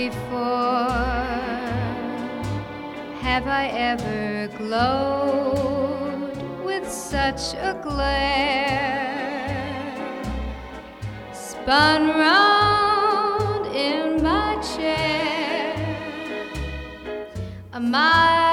before have I ever glowed with such a glare, spun round in my chair, a mile